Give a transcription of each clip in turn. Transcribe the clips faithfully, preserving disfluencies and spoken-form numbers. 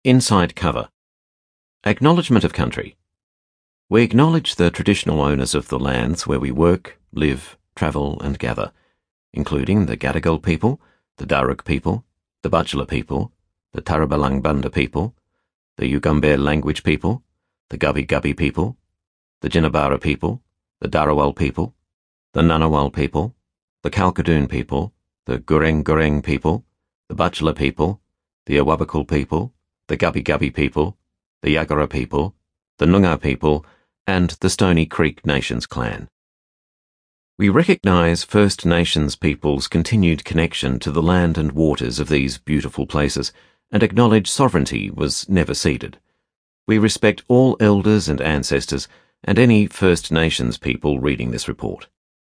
Inside cover. Acknowledgement of country. We acknowledge the traditional owners of the lands where we work, live, travel and gather, including the Gadigal people, the Darug people, the Butchulla people, the Tarabalang Bunda people, the Yugambeh language people, the Gubbi Gubbi people, the Jinnabara people, the Darawal people, the Ngunnawal people, the Kalkadoon people, the Gureng Gureng people, the Butchulla people, the Awabakal people, the Gubbi Gubbi people, the Yagara people, the Noongar people, and the Stony Creek Nations clan. We recognise First Nations peoples' continued connection to the land and waters of these beautiful places, and acknowledge sovereignty was never ceded. We respect all elders and ancestors, and any First Nations people reading this report.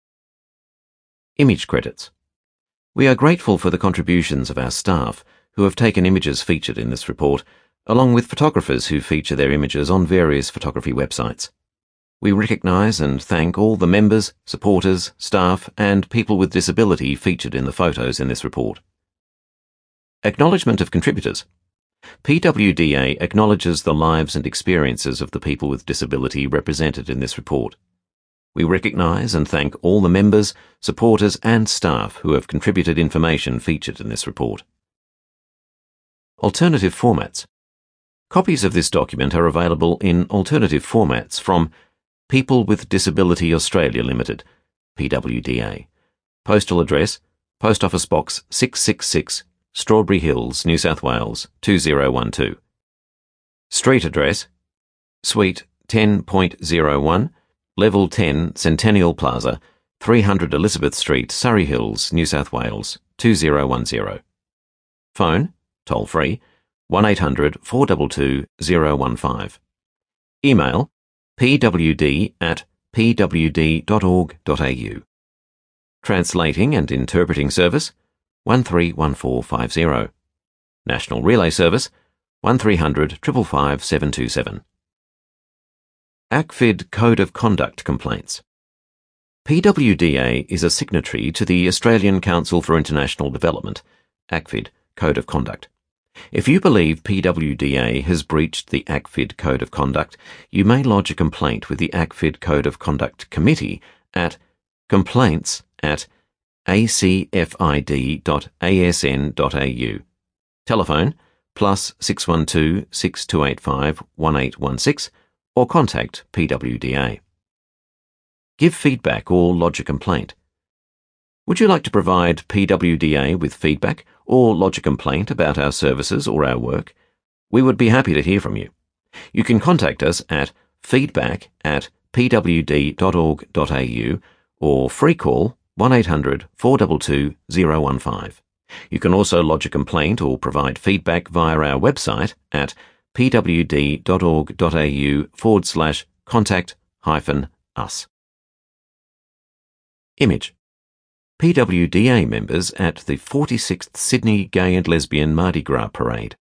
Image credits. We are grateful for the contributions of our staff, who have taken images featured in this report, along with photographers who feature their images on various photography websites. We recognise and thank all the members, supporters, staff and people with disability featured in the photos in this report. Acknowledgement of contributors. P W D A acknowledges the lives and experiences of the people with disability represented in this report. We recognise and thank all the members, supporters and staff who have contributed information featured in this report. Alternative formats. Copies of this document are available in alternative formats from People with Disability Australia Limited, P W D A. Postal address, Post Office Box six six six, Strawberry Hills, New South Wales, two zero one two. Street address, Suite ten point zero one, Level ten, Centennial Plaza, three hundred Elizabeth Street, Surrey Hills, New South Wales, two zero one zero. Phone, toll free, one eight hundred, four two two, zero one five. Email, pwd at pwd dot org dot a u. Translating and interpreting service, one three one four five zero. National Relay Service, one three hundred, five five five, seven two seven. A C F I D Code of Conduct Complaints. P W D A is a signatory to the Australian Council for International Development, A C F I D Code of Conduct. If you believe P W D A has breached the A C F I D Code of Conduct, you may lodge a complaint with the A C F I D Code of Conduct Committee at complaints at a c f i d dot a s n dot a u. Telephone plus six one two, six two eight five, one eight one six or contact P W D A. Give feedback or lodge a complaint. Would you like to provide P W D A with feedback or lodge a complaint about our services or our work? We would be happy to hear from you. You can contact us at feedback at p w d dot org dot a u or free call one eight hundred, four two two, zero one five. You can also lodge a complaint or provide feedback via our website at pwd dot org dot a u forward slash contact hyphen us. Image. P W D A members at the forty-sixth Sydney Gay and Lesbian Mardi Gras Parade.